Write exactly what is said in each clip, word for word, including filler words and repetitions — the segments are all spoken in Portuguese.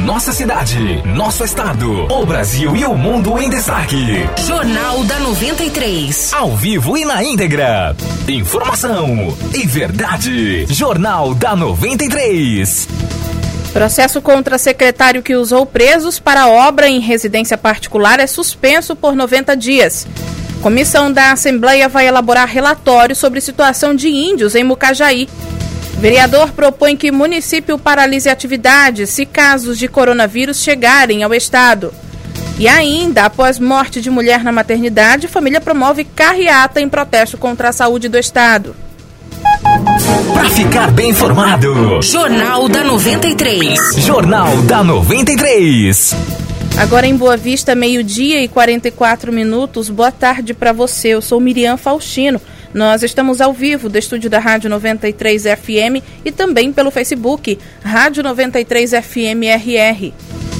nossa cidade, nosso estado, o Brasil e o mundo em destaque. Jornal da noventa e três. Ao vivo e na íntegra. Informação e verdade. Jornal da noventa e três. Processo contra secretário que usou presos para obra em residência particular é suspenso por noventa dias. Comissão da Assembleia vai elaborar relatório sobre situação de índios em Mucajaí. Vereador propõe que município paralise atividades se casos de coronavírus chegarem ao estado. E ainda, após morte de mulher na maternidade, família promove carreata em protesto contra a saúde do estado. Para ficar bem informado, Jornal da noventa e três. Jornal da noventa e três. Agora em Boa Vista, meio-dia e quarenta e quatro minutos. Boa tarde para você. Eu sou Miriam Faustino. Nós estamos ao vivo do estúdio da Rádio noventa e três F M e também pelo Facebook, Rádio noventa e três F M R R.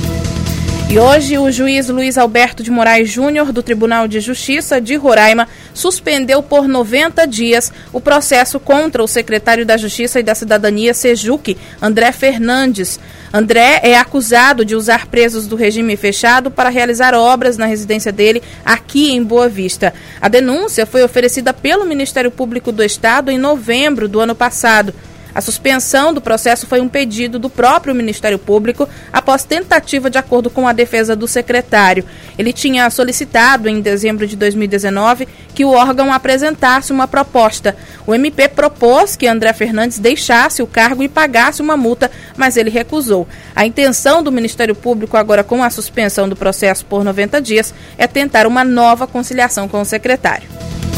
E hoje o juiz Luiz Alberto de Moraes Júnior, do Tribunal de Justiça de Roraima, suspendeu por noventa dias o processo contra o secretário da Justiça e da Cidadania, Sejuc, André Fernandes. André é acusado de usar presos do regime fechado para realizar obras na residência dele aqui em Boa Vista. A denúncia foi oferecida pelo Ministério Público do Estado em novembro do ano passado. A suspensão do processo foi um pedido do próprio Ministério Público após tentativa de acordo com a defesa do secretário. Ele tinha solicitado em dezembro de dois mil e dezenove que o órgão apresentasse uma proposta. O M P propôs que André Fernandes deixasse o cargo e pagasse uma multa, mas ele recusou. A intenção do Ministério Público agora com a suspensão do processo por noventa dias é tentar uma nova conciliação com o secretário.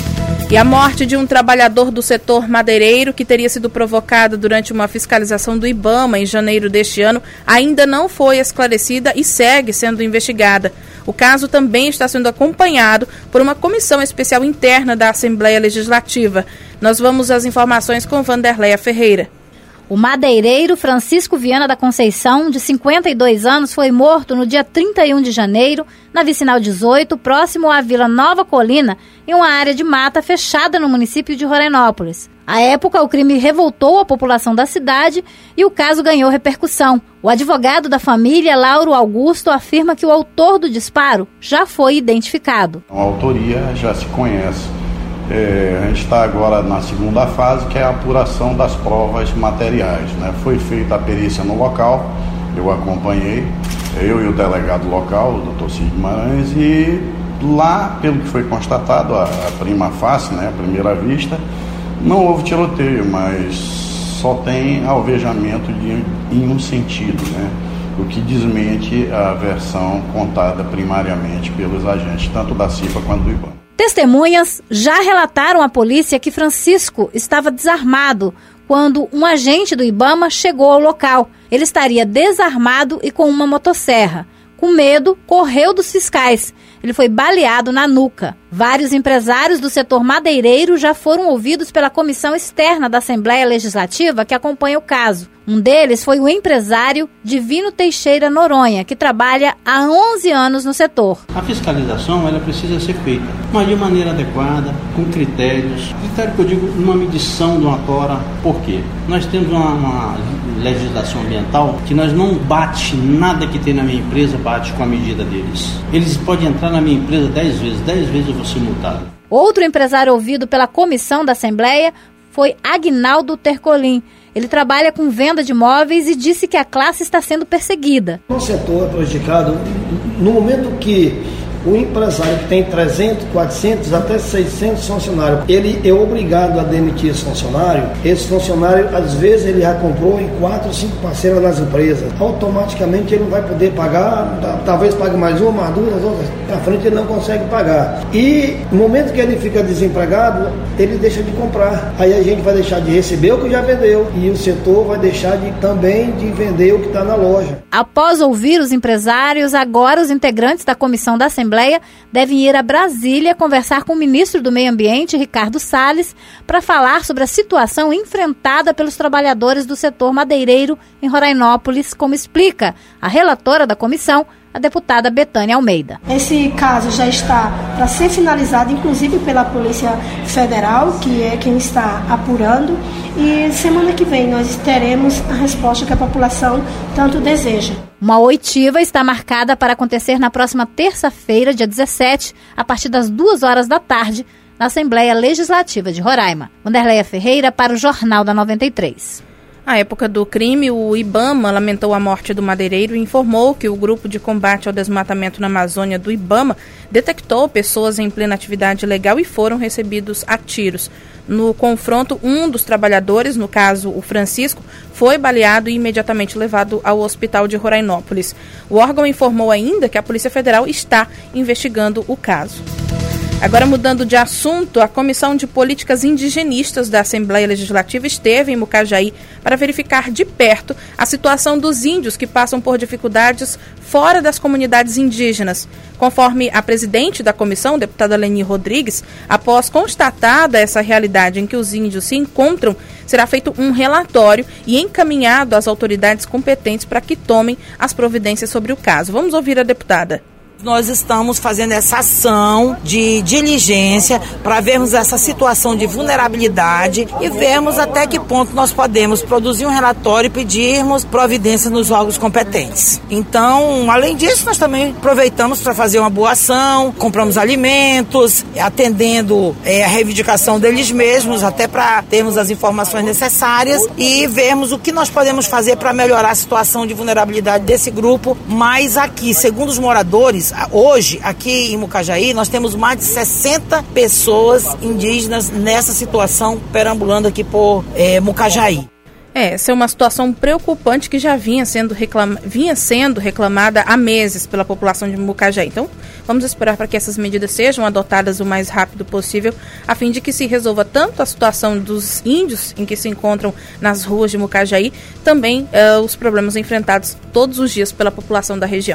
E a morte de um trabalhador do setor madeireiro que teria sido provocada durante uma fiscalização do IBAMA em janeiro deste ano ainda não foi esclarecida e segue sendo investigada. O caso também está sendo acompanhado por uma comissão especial interna da Assembleia Legislativa. Nós vamos às informações com Vanderleia Ferreira. O madeireiro Francisco Viana da Conceição, de cinquenta e dois anos, foi morto no dia trinta e um de janeiro, na vicinal dezoito, próximo à Vila Nova Colina, em uma área de mata fechada no município de Rorainópolis. À época, o crime revoltou a população da cidade e o caso ganhou repercussão. O advogado da família, Lauro Augusto, afirma que o autor do disparo já foi identificado. A autoria já se conhece. É, a gente está agora na segunda fase, que é a apuração das provas materiais, né? Foi feita a perícia no local, eu acompanhei, eu e o delegado local, o doutor Cid Guimarães, e lá, pelo que foi constatado, a, a prima facie, né, a primeira vista, não houve tiroteio, mas só tem alvejamento de, em um sentido, né? O que desmente a versão contada primariamente pelos agentes, tanto da CIPA quanto do IBAMA. Testemunhas já relataram à polícia que Francisco estava desarmado quando um agente do IBAMA chegou ao local. Ele estaria desarmado e com uma motosserra. Com medo, correu dos fiscais. Ele foi baleado na nuca. Vários empresários do setor madeireiro já foram ouvidos pela comissão externa da Assembleia Legislativa que acompanha o caso. Um deles foi o empresário Divino Teixeira Noronha, que trabalha há onze anos no setor. A fiscalização ela precisa ser feita, mas de maneira adequada, com critérios. Critério que eu digo, uma medição de uma tora. Por quê? Nós temos uma, uma legislação ambiental que nós não bate nada que tem na minha empresa, bate com a medida deles. Eles podem entrar na minha empresa dez vezes, dez vezes eu vou ser multado. Outro empresário ouvido pela comissão da Assembleia foi Agnaldo Tercolim. Ele trabalha com venda de imóveis e disse que a classe está sendo perseguida. O setor é prejudicado no momento que o empresário que tem trezentos, quatrocentos, até seiscentos funcionários, ele é obrigado a demitir esse funcionário. Esse funcionário, às vezes, ele já comprou em quatro, cinco parcelas nas empresas. Automaticamente ele não vai poder pagar, talvez pague mais uma, mais duas, outras. Na frente ele não consegue pagar. E no momento que ele fica desempregado, ele deixa de comprar. Aí a gente vai deixar de receber o que já vendeu e o setor vai deixar de, também de vender o que está na loja. Após ouvir os empresários, agora os integrantes da comissão da Assembleia devem ir a Brasília conversar com o ministro do Meio Ambiente, Ricardo Salles, para falar sobre a situação enfrentada pelos trabalhadores do setor madeireiro em Rorainópolis, como explica a relatora da comissão, a deputada Betânia Almeida. Esse caso já está para ser finalizado, inclusive pela Polícia Federal, que é quem está apurando, e semana que vem nós teremos a resposta que a população tanto deseja. Uma oitiva está marcada para acontecer na próxima terça-feira, dia dezessete, a partir das duas horas da tarde, na Assembleia Legislativa de Roraima. Wanderleia Ferreira para o Jornal da noventa e três. À época do crime, o IBAMA lamentou a morte do madeireiro e informou que o Grupo de Combate ao Desmatamento na Amazônia do IBAMA detectou pessoas em plena atividade ilegal e foram recebidos a tiros. No confronto, um dos trabalhadores, no caso o Francisco, foi baleado e imediatamente levado ao hospital de Rorainópolis. O órgão informou ainda que a Polícia Federal está investigando o caso. Agora, mudando de assunto, a Comissão de Políticas Indigenistas da Assembleia Legislativa esteve em Mucajaí para verificar de perto a situação dos índios que passam por dificuldades fora das comunidades indígenas. Conforme a presidente da comissão, deputada Leni Rodrigues, após constatada essa realidade em que os índios se encontram, será feito um relatório e encaminhado às autoridades competentes para que tomem as providências sobre o caso. Vamos ouvir a deputada. Nós estamos fazendo essa ação de diligência para vermos essa situação de vulnerabilidade e vermos até que ponto nós podemos produzir um relatório e pedirmos providência nos órgãos competentes. Então, além disso, nós também aproveitamos para fazer uma boa ação, compramos alimentos, atendendo é, a reivindicação deles mesmos, até para termos as informações necessárias e vermos o que nós podemos fazer para melhorar a situação de vulnerabilidade desse grupo. Mas aqui, segundo os moradores, hoje, aqui em Mucajaí, nós temos mais de sessenta pessoas indígenas nessa situação, perambulando aqui por é, Mucajaí. É, essa é uma situação preocupante que já vinha sendo, reclama, vinha sendo reclamada há meses pela população de Mucajaí. Então, vamos esperar para que essas medidas sejam adotadas o mais rápido possível, a fim de que se resolva tanto a situação dos índios em que se encontram nas ruas de Mucajaí, também uh, os problemas enfrentados todos os dias pela população da região.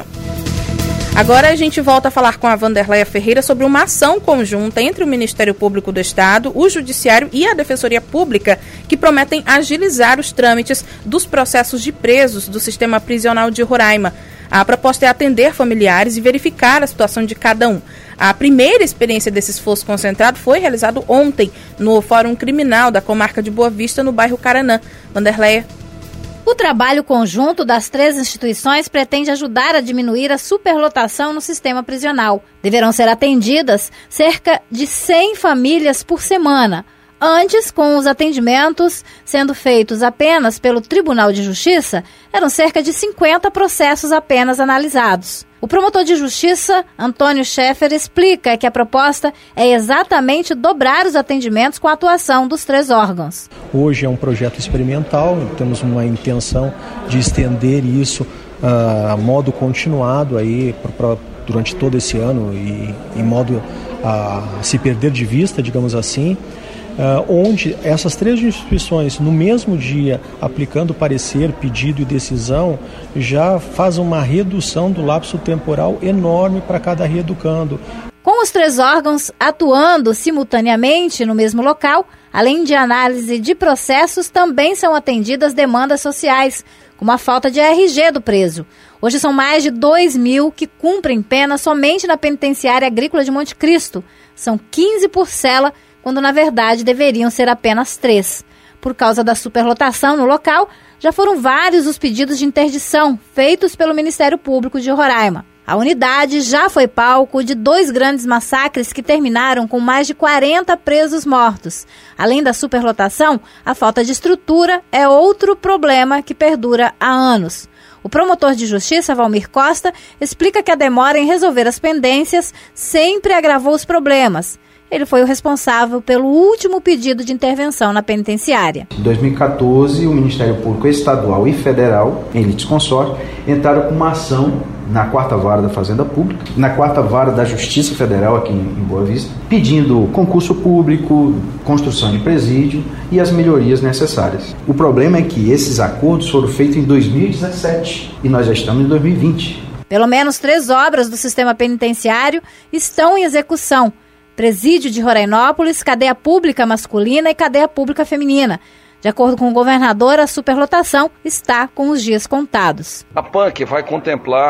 Agora a gente volta a falar com a Wanderleia Ferreira sobre uma ação conjunta entre o Ministério Público do Estado, o Judiciário e a Defensoria Pública, que prometem agilizar os trâmites dos processos de presos do sistema prisional de Roraima. A proposta é atender familiares e verificar a situação de cada um. A primeira experiência desse esforço concentrado foi realizado ontem no Fórum Criminal da Comarca de Boa Vista, no bairro Caranã. Wanderleia. O trabalho conjunto das três instituições pretende ajudar a diminuir a superlotação no sistema prisional. Deverão ser atendidas cerca de cem famílias por semana. Antes, com os atendimentos sendo feitos apenas pelo Tribunal de Justiça, eram cerca de cinquenta processos apenas analisados. O promotor de justiça, Antônio Scheffer, explica que a proposta é exatamente dobrar os atendimentos com a atuação dos três órgãos. Hoje é um projeto experimental, temos uma intenção de estender isso uh, a modo continuado aí, pra, pra, durante todo esse ano e em modo a se perder de vista, digamos assim. Uh, onde essas três instituições, no mesmo dia, aplicando parecer, pedido e decisão, já faz uma redução do lapso temporal enorme para cada reeducando. Com os três órgãos atuando simultaneamente no mesmo local, além de análise de processos, também são atendidas demandas sociais, como a falta de R G do preso. Hoje são mais de dois mil que cumprem pena somente na Penitenciária Agrícola de Monte Cristo. São quinze por cela, quando na verdade deveriam ser apenas três. Por causa da superlotação no local, já foram vários os pedidos de interdição feitos pelo Ministério Público de Roraima. A unidade já foi palco de dois grandes massacres que terminaram com mais de quarenta presos mortos. Além da superlotação, a falta de estrutura é outro problema que perdura há anos. O promotor de justiça, Valmir Costa, explica que a demora em resolver as pendências sempre agravou os problemas. Ele foi o responsável pelo último pedido de intervenção na penitenciária. Em dois mil e quatorze, o Ministério Público Estadual e Federal, em litisconsórcio, entraram com uma ação na quarta vara da Fazenda Pública, na quarta vara da Justiça Federal aqui em Boa Vista, pedindo concurso público, construção de presídio e as melhorias necessárias. O problema é que esses acordos foram feitos em dois mil e dezessete e nós já estamos em dois mil e vinte. Pelo menos três obras do sistema penitenciário estão em execução: Presídio de Rorainópolis, Cadeia Pública Masculina e Cadeia Pública Feminina. De acordo com o governador, a superlotação está com os dias contados. A P A N C vai contemplar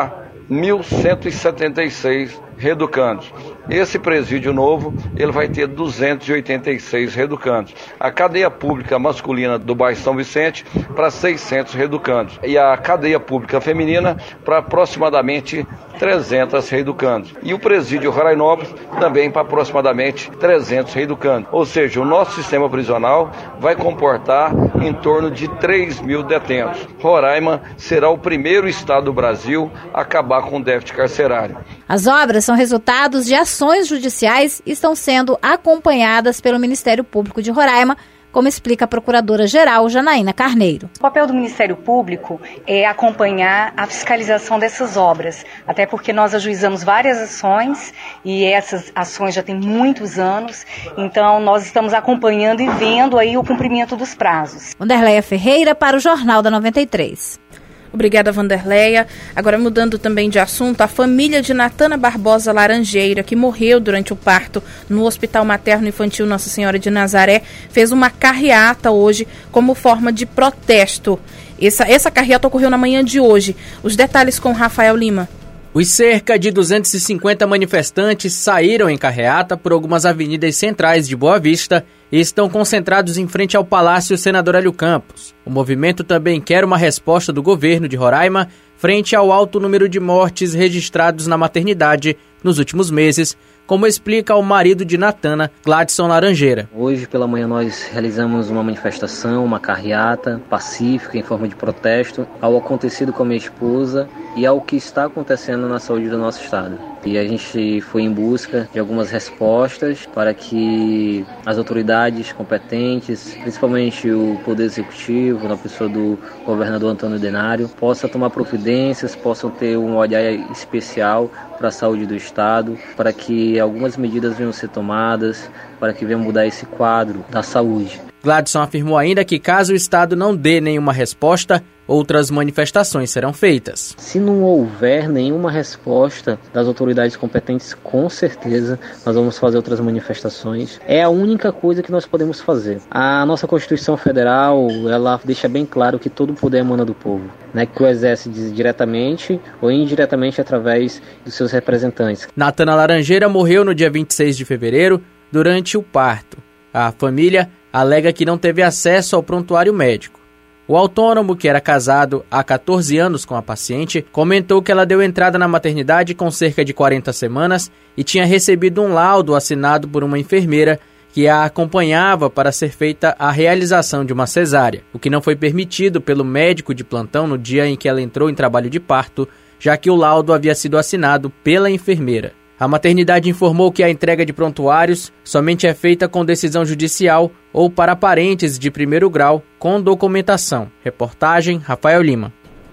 mil cento e setenta e seis reeducandos. Esse presídio novo, ele vai ter duzentos e oitenta e seis reeducandos. A cadeia pública masculina do bairro São Vicente para seiscentos reeducandos. E a cadeia pública feminina para aproximadamente trezentos reeducandos. E o presídio Rorainópolis também para aproximadamente trezentos reeducandos. Ou seja, o nosso sistema prisional vai comportar em torno de três mil detentos. Roraima será o primeiro estado do Brasil a acabar com o déficit carcerário. As obras são resultados de ações judiciais e estão sendo acompanhadas pelo Ministério Público de Roraima, como explica a Procuradora-Geral Janaína Carneiro. O papel do Ministério Público é acompanhar a fiscalização dessas obras, até porque nós ajuizamos várias ações e essas ações já têm muitos anos, então nós estamos acompanhando e vendo aí o cumprimento dos prazos. Wanderleia Ferreira para o Jornal da noventa e três. Obrigada, Wanderleia. Agora, mudando também de assunto, a família de Natana Barbosa Laranjeira, que morreu durante o parto no Hospital Materno Infantil Nossa Senhora de Nazaré, fez uma carreata hoje como forma de protesto. Essa, essa carreata ocorreu na manhã de hoje. Os detalhes com Rafael Lima. Os cerca de duzentos e cinquenta manifestantes saíram em carreata por algumas avenidas centrais de Boa Vista e estão concentrados em frente ao Palácio Senador Hélio Campos. O movimento também quer uma resposta do governo de Roraima frente ao alto número de mortes registrados na maternidade nos últimos meses, como explica o marido de Natana, Gladson Laranjeira. Hoje pela manhã nós realizamos uma manifestação, uma carreata pacífica em forma de protesto ao acontecido com a minha esposa e ao que está acontecendo na saúde do nosso estado. E a gente foi em busca de algumas respostas para que as autoridades competentes, principalmente o Poder Executivo, na pessoa do governador Antônio Denário, possa tomar providências, possam ter um olhar especial para a saúde do estado, para que algumas medidas venham a ser tomadas, para que venham mudar esse quadro da saúde. Gladson afirmou ainda que caso o estado não dê nenhuma resposta, outras manifestações serão feitas. Se não houver nenhuma resposta das autoridades competentes, com certeza nós vamos fazer outras manifestações. É a única coisa que nós podemos fazer. A nossa Constituição Federal, ela deixa bem claro que todo o poder emana do povo, né, que o exerce diretamente ou indiretamente através dos seus representantes. Natana Laranjeira morreu no dia vinte e seis de fevereiro durante o parto. A família alega que não teve acesso ao prontuário médico. O autônomo, que era casado há catorze anos com a paciente, comentou que ela deu entrada na maternidade com cerca de quarenta semanas e tinha recebido um laudo assinado por uma enfermeira que a acompanhava para ser feita a realização de uma cesárea, o que não foi permitido pelo médico de plantão no dia em que ela entrou em trabalho de parto, já que o laudo havia sido assinado pela enfermeira. A maternidade informou que a entrega de prontuários somente é feita com decisão judicial ou para parentes de primeiro grau com documentação. Reportagem Rafael Lima.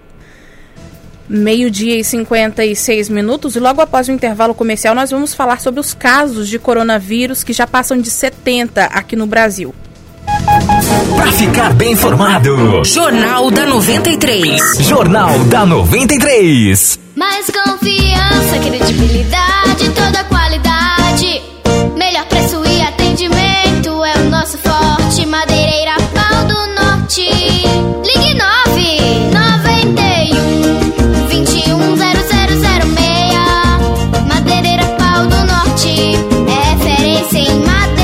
Meio-dia e cinquenta e seis minutos, e logo após o intervalo comercial nós vamos falar sobre os casos de coronavírus que já passam de setenta aqui no Brasil. Para ficar bem informado, Jornal da noventa e três. Jornal da noventa e três. Mais confiança, credibilidade, toda qualidade. Melhor preço e atendimento é o nosso forte. Madeireira Pau do Norte. Ligue nove nove um, vinte e um, zero zero zero seis. Madeireira Pau do Norte é referência em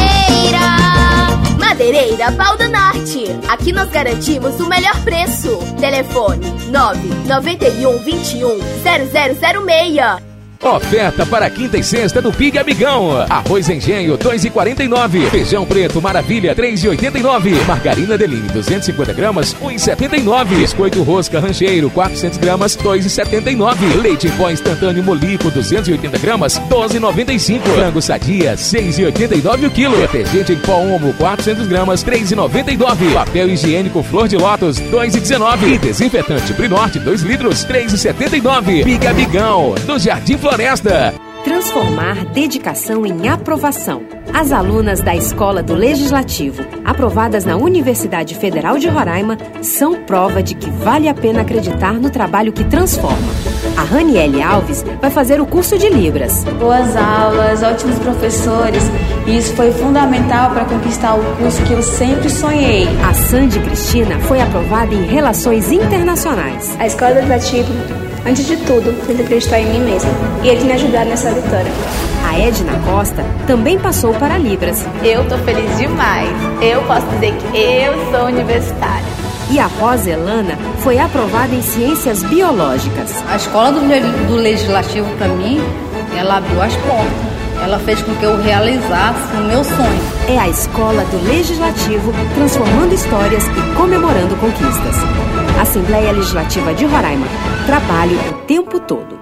madeira. Madeireira Pau do Norte. Aqui nós garantimos o melhor preço. Telefone nove nove um, vinte e um, zero zero zero seis. Oferta para quinta e sexta do Pig Amigão. Arroz Engenho dois reais e quarenta e nove centavos. Feijão preto Maravilha três reais e oitenta e nove centavos. Margarina Deline duzentos e cinquenta gramas um real e setenta e nove centavos. Biscoito Rosca Rancheiro quatrocentas gramas dois reais e setenta e nove centavos. Leite em pó instantâneo Molico duzentas e oitenta gramas doze reais e noventa e cinco centavos. Frango Sadia seis reais e oitenta e nove centavos o quilo. Detergente em pó Omo quatrocentas gramas três reais e noventa e nove centavos. Papel higiênico Flor de Lótus dois reais e dezenove centavos. E desinfetante Prinorte dois litros três reais e setenta e nove centavos. Pig Amigão do Jardim Floresta. Transformar dedicação em aprovação. As alunas da Escola do Legislativo, aprovadas na Universidade Federal de Roraima, são prova de que vale a pena acreditar no trabalho que transforma. A Raniele Alves vai fazer o curso de Libras. Boas aulas, ótimos professores, e isso foi fundamental para conquistar o curso que eu sempre sonhei. A Sandy Cristina foi aprovada em Relações Internacionais. A Escola do Legislativo Antes de tudo, tento acreditar em mim mesma. E eles me ajudaram nessa vitória. A Edna Costa também passou para Libras. Eu tô feliz demais. Eu posso dizer que eu sou universitária. E a Roselana foi aprovada em Ciências Biológicas. A escola do, do Legislativo, para mim, ela abriu as portas. Ela fez com que eu realizasse o meu sonho. É a escola do Legislativo, transformando histórias e comemorando conquistas. Assembleia Legislativa de Roraima. Trabalho o tempo todo.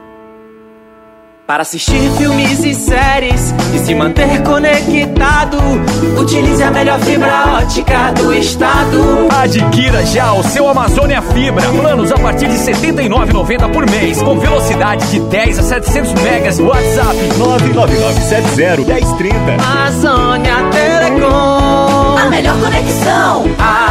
Para assistir filmes e séries e se manter conectado, utilize a melhor fibra ótica do estado. Adquira já o seu Amazônia Fibra. Planos a partir de setenta e nove reais e noventa centavos por mês, com velocidade de dez a setecentos megas. WhatsApp nove nove nove sete zero um zero três zero. Amazônia Telecom, a melhor conexão.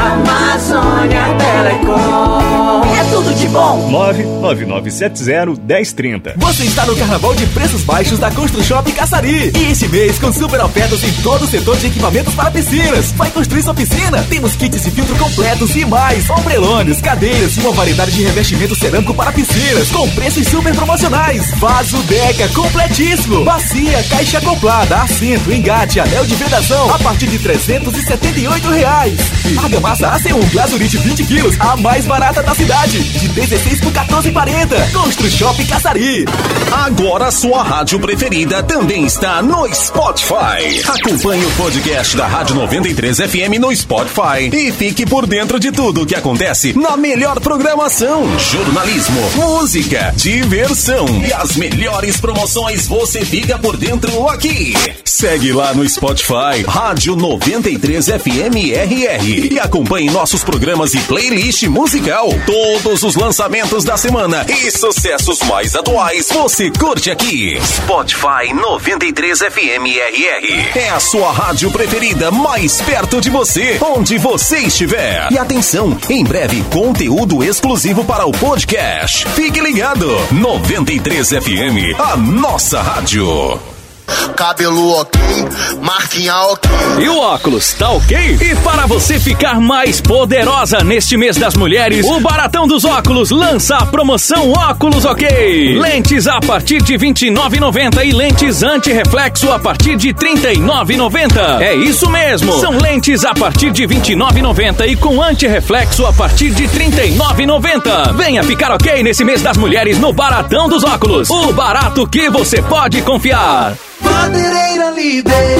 Amazônia Telecom, é tudo de bom. nove nove nove sete zero um zero três zero. Você está no Carnaval de preços baixos da ConstruShop Caçari. E este mês com super ofertas em todo o setor de equipamentos para piscinas. Vai construir sua piscina? Temos kits de filtro completos e mais. Ombrelões, cadeiras e uma variedade de revestimento cerâmico para piscinas com preços super promocionais. Vaso Deca completíssimo. Bacia, caixa acoplada, assento, engate, anel de vedação a partir de trezentos e setenta e oito reais. E argamassa A C um Glazurite vinte quilos, a mais barata da cidade, de dezesseis por quatorze e quarenta. ConstruShop Caçari. Agora sua rádio preferida também está no Spotify. Acompanhe o podcast da Rádio noventa e três F M no Spotify e fique por dentro de tudo o que acontece na melhor programação, jornalismo, música, diversão e as melhores promoções. Você fica por dentro aqui. Segue lá no Spotify Rádio noventa e três F M R R e acompanhe nossos programas e playlist musical. Todos os lançamentos da semana e sucessos mais atuais você curte aqui. Spotify noventa e três F M R R. É a sua rádio preferida, mais perto de você, onde você estiver. E atenção, em breve, conteúdo exclusivo para o podcast. Fique ligado. noventa e três F M, a nossa rádio. Cabelo ok, marquinha ok. E o óculos, tá ok? E para você ficar mais poderosa neste mês das mulheres, o Baratão dos Óculos lança a promoção Óculos Ok. Lentes a partir de vinte e nove reais e noventa centavos e lentes anti-reflexo a partir de trinta e nove reais e noventa centavos. É isso mesmo, são lentes a partir de vinte e nove reais e noventa centavos e com anti-reflexo a partir de trinta e nove reais e noventa centavos. Venha ficar ok nesse mês das mulheres no Baratão dos Óculos. O barato que você pode confiar. Madeireira Líder,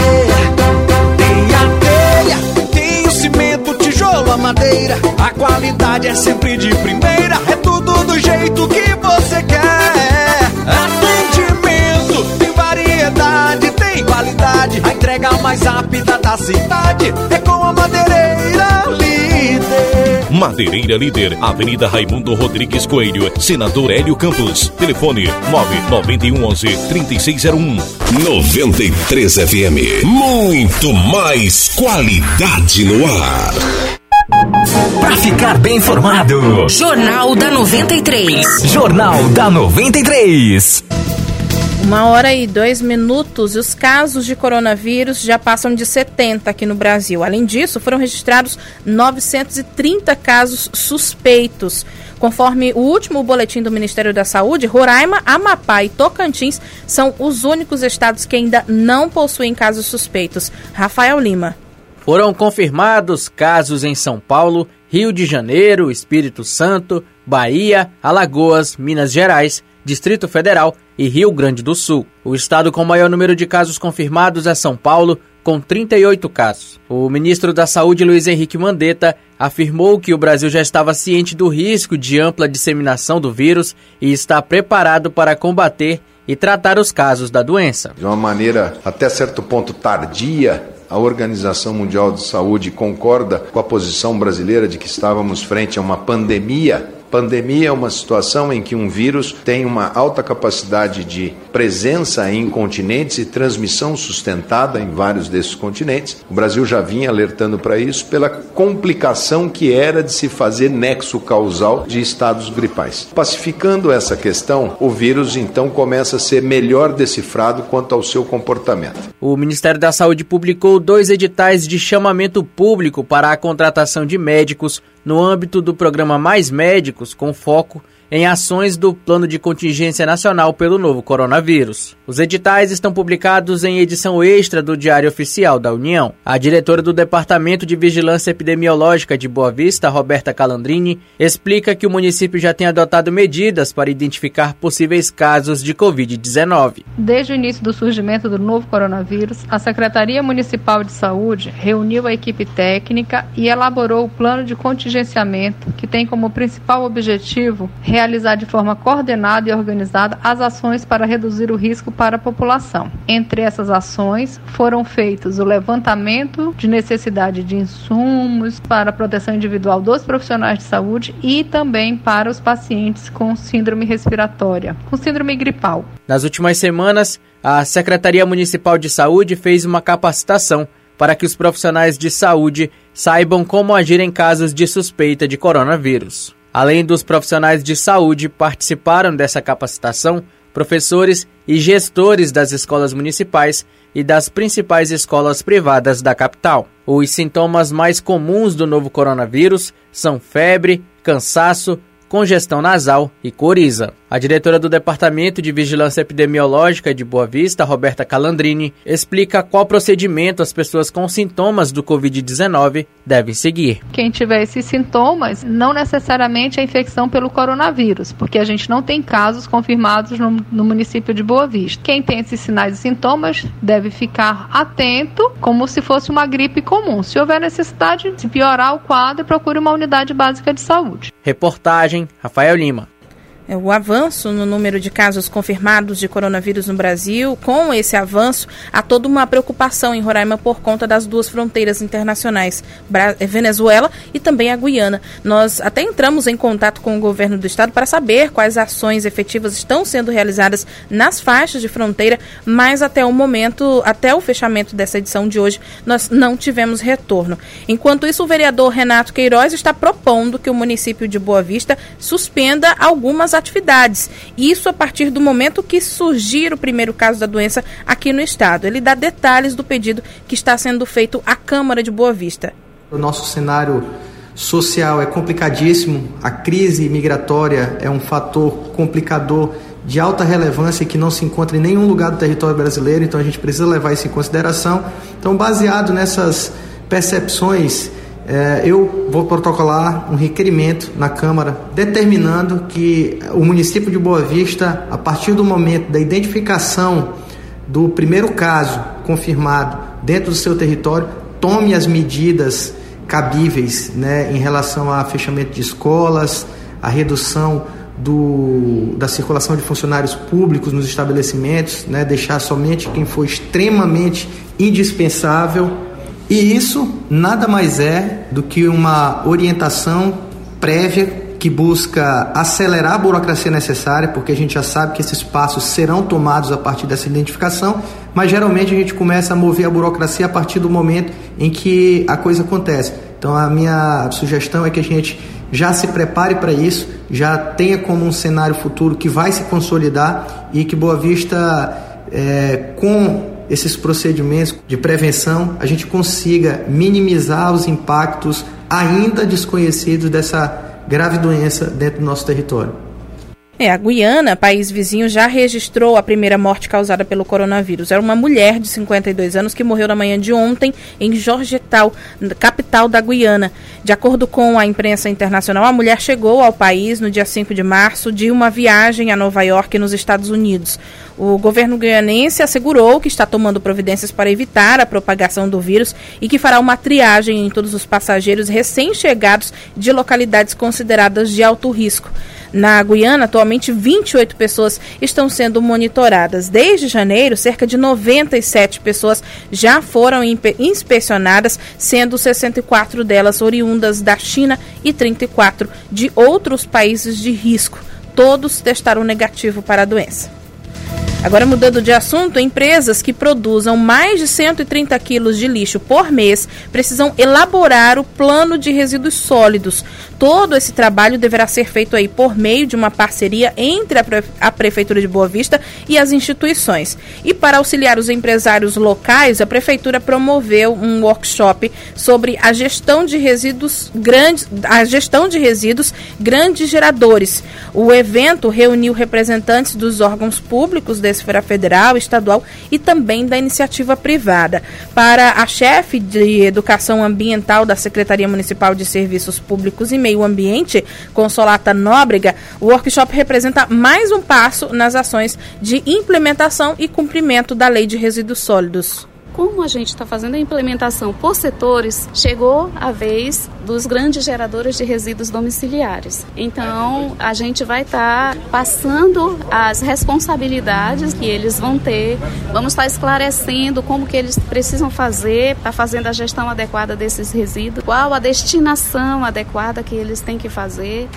tem a telha, tem o cimento, tijolo, a madeira. A qualidade é sempre de primeira, é tudo do jeito que você quer. Atendimento, tem variedade, tem qualidade. A entrega mais rápida da cidade é com a Madeireira Líder. Madeireira Líder, Avenida Raimundo Rodrigues Coelho, Senador Hélio Campos. Telefone nove nove um um um três seis zero um. noventa e três F M. Muito mais qualidade no ar. Para ficar bem informado, Jornal da noventa e três. Jornal da noventa e três. Uma hora e dois minutos e os casos de coronavírus já passam de setenta aqui no Brasil. Além disso, foram registrados novecentos e trinta casos suspeitos. Conforme o último boletim do Ministério da Saúde, Roraima, Amapá e Tocantins são os únicos estados que ainda não possuem casos suspeitos. Rafael Lima. Foram confirmados casos em São Paulo, Rio de Janeiro, Espírito Santo, Bahia, Alagoas, Minas Gerais, Distrito Federal e Rio Grande do Sul. O estado com maior número de casos confirmados é São Paulo, com trinta e oito casos. O ministro da Saúde, Luiz Henrique Mandetta, afirmou que o Brasil já estava ciente do risco de ampla disseminação do vírus e está preparado para combater e tratar os casos da doença. De uma maneira até certo ponto tardia, a Organização Mundial de Saúde concorda com a posição brasileira de que estávamos frente a uma pandemia. Pandemia é uma situação em que um vírus tem uma alta capacidade de presença em continentes e transmissão sustentada em vários desses continentes. O Brasil já vinha alertando para isso pela complicação que era de se fazer nexo causal de estados gripais. Pacificando essa questão, o vírus então começa a ser melhor decifrado quanto ao seu comportamento. O Ministério da Saúde publicou dois editais de chamamento público para a contratação de médicos no âmbito do programa Mais Médicos, com foco em ações do Plano de Contingência Nacional pelo novo coronavírus. Os editais estão publicados em edição extra do Diário Oficial da União. A diretora do Departamento de Vigilância Epidemiológica de Boa Vista, Roberta Calandrini, explica que o município já tem adotado medidas para identificar possíveis casos de covid dezenove. Desde o início do surgimento do novo coronavírus, a Secretaria Municipal de Saúde reuniu a equipe técnica e elaborou o plano de contingenciamento, que tem como principal objetivo realizar de forma coordenada e organizada as ações para reduzir o risco para a população. Entre essas ações foram feitos o levantamento de necessidade de insumos para a proteção individual dos profissionais de saúde e também para os pacientes com síndrome respiratória, com síndrome gripal. Nas últimas semanas, a Secretaria Municipal de Saúde fez uma capacitação para que os profissionais de saúde saibam como agir em casos de suspeita de coronavírus. Além dos profissionais de saúde, participaram dessa capacitação professores e gestores das escolas municipais e das principais escolas privadas da capital. Os sintomas mais comuns do novo coronavírus são febre, cansaço, congestão nasal e coriza. A diretora do Departamento de Vigilância Epidemiológica de Boa Vista, Roberta Calandrini, explica qual procedimento as pessoas com sintomas do covid dezenove devem seguir. Quem tiver esses sintomas, não necessariamente é infecção pelo coronavírus, porque a gente não tem casos confirmados no, no município de Boa Vista. Quem tem esses sinais e sintomas deve ficar atento, como se fosse uma gripe comum. Se houver necessidade de piorar o quadro, procure uma unidade básica de saúde. Reportagem Rafael Lima. O avanço no número de casos confirmados de coronavírus no Brasil, com esse avanço, há toda uma preocupação em Roraima por conta das duas fronteiras internacionais, Venezuela e também a Guiana. Nós até entramos em contato com o governo do estado para saber quais ações efetivas estão sendo realizadas nas faixas de fronteira, mas até o momento, até o fechamento dessa edição de hoje, nós não tivemos retorno. Enquanto isso, o vereador Renato Queiroz está propondo que o município de Boa Vista suspenda algumas atividades. Isso a partir do momento que surgir o primeiro caso da doença aqui no estado. Ele dá detalhes do pedido que está sendo feito à Câmara de Boa Vista. O nosso cenário social é complicadíssimo. A crise migratória é um fator complicador de alta relevância que não se encontra em nenhum lugar do território brasileiro, então a gente precisa levar isso em consideração. Então, baseado nessas percepções, É, eu vou protocolar um requerimento na Câmara determinando que o município de Boa Vista, a partir do momento da identificação do primeiro caso confirmado dentro do seu território, tome as medidas cabíveis, né, em relação a fechamento de escolas, a redução do, da circulação de funcionários públicos nos estabelecimentos, né, deixar somente quem for extremamente indispensável. E isso nada mais é do que uma orientação prévia que busca acelerar a burocracia necessária, porque a gente já sabe que esses passos serão tomados a partir dessa identificação, mas geralmente a gente começa a mover a burocracia a partir do momento em que a coisa acontece. Então a minha sugestão é que a gente já se prepare para isso, já tenha como um cenário futuro que vai se consolidar e que Boa Vista, é, com esses procedimentos de prevenção, a gente consiga minimizar os impactos ainda desconhecidos dessa grave doença dentro do nosso território. É, a Guiana, país vizinho, já registrou a primeira morte causada pelo coronavírus. Era uma mulher de cinquenta e dois anos que morreu na manhã de ontem em Georgetown, capital da Guiana. De acordo com a imprensa internacional, a mulher chegou ao país no dia cinco de março de uma viagem a Nova York, nos Estados Unidos. O governo guianense assegurou que está tomando providências para evitar a propagação do vírus e que fará uma triagem em todos os passageiros recém-chegados de localidades consideradas de alto risco. Na Guiana, atualmente vinte e oito pessoas estão sendo monitoradas. Desde janeiro, cerca de noventa e sete pessoas já foram inspecionadas, sendo sessenta e quatro delas oriundas da China e trinta e quatro de outros países de risco. Todos testaram negativo para a doença. Agora, mudando de assunto, empresas que produzam mais de cento e trinta quilos de lixo por mês precisam elaborar o plano de resíduos sólidos. Todo esse trabalho deverá ser feito aí por meio de uma parceria entre a, Pre- a Prefeitura de Boa Vista e as instituições. E para auxiliar os empresários locais, a Prefeitura promoveu um workshop sobre a gestão de resíduos grandes, a gestão de resíduos grandes geradores. O evento reuniu representantes dos órgãos públicos da esfera federal, estadual e também da iniciativa privada. Para a chefe de Educação Ambiental da Secretaria Municipal de Serviços Públicos e Meio Ambiente, Consolata Nóbrega, o workshop representa mais um passo nas ações de implementação e cumprimento da Lei de Resíduos Sólidos. Como a gente está fazendo a implementação por setores, chegou a vez dos grandes geradores de resíduos domiciliares. Então, a gente vai estar tá passando as responsabilidades que eles vão ter, vamos estar tá esclarecendo como que eles precisam fazer, para fazendo a gestão adequada desses resíduos, qual a destinação adequada que eles têm que fazer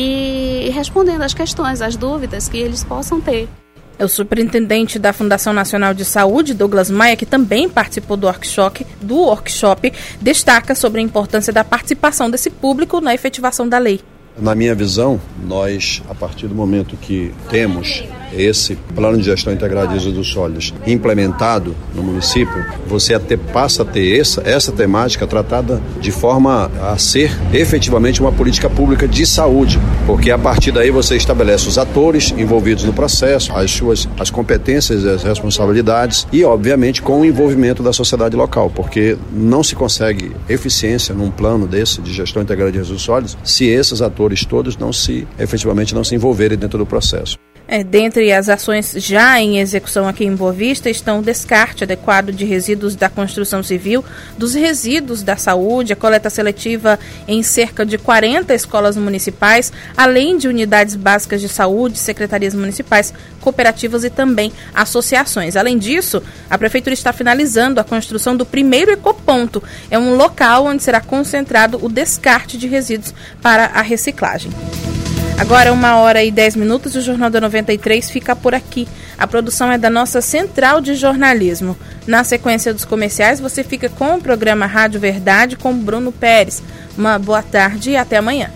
e respondendo às questões, às dúvidas que eles possam ter. O superintendente da Fundação Nacional de Saúde, Douglas Maia, que também participou do workshop, do workshop, destaca sobre a importância da participação desse público na efetivação da lei. Na minha visão, nós, a partir do momento que temos esse plano de gestão integrada de resíduos sólidos implementado no município, você até passa a ter essa, essa temática tratada de forma a ser efetivamente uma política pública de saúde, porque a partir daí você estabelece os atores envolvidos no processo, as suas as competências e as responsabilidades e, obviamente, com o envolvimento da sociedade local, porque não se consegue eficiência num plano desse de gestão integrada de resíduos sólidos se esses atores todos não se, efetivamente, não se envolverem dentro do processo. É, dentre as ações já em execução aqui em Boa Vista estão o descarte adequado de resíduos da construção civil, dos resíduos da saúde, a coleta seletiva em cerca de quarenta escolas municipais, além de unidades básicas de saúde, secretarias municipais, cooperativas e também associações. Além disso, a Prefeitura está finalizando a construção do primeiro ecoponto. É um local onde será concentrado o descarte de resíduos para a reciclagem. Agora, uma hora e dez minutos, o Jornal da noventa e três fica por aqui. A produção é da nossa Central de Jornalismo. Na sequência dos comerciais, você fica com o programa Rádio Verdade com Bruno Pérez. Uma boa tarde e até amanhã.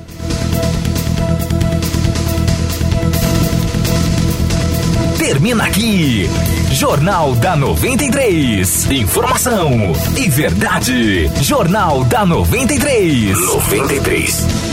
Termina aqui, Jornal da noventa e três. Informação e verdade. Jornal da noventa e três. noventa e três.